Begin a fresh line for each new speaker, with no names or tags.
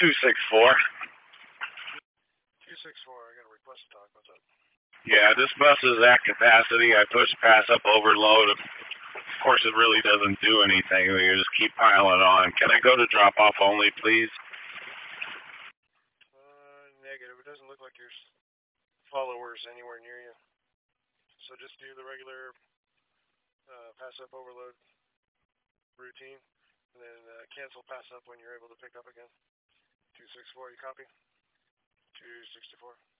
264.
264, I got a request to talk. What's up?
Yeah, this bus is at capacity. I push pass up overload. Of course, it really doesn't do anything. You just keep piling on. Can I go to drop off only, please?
Negative. It doesn't look like there's followers anywhere near you. So just do the regular pass up overload routine, and then cancel pass up when you're able to pick up again. 264, you copy? 264.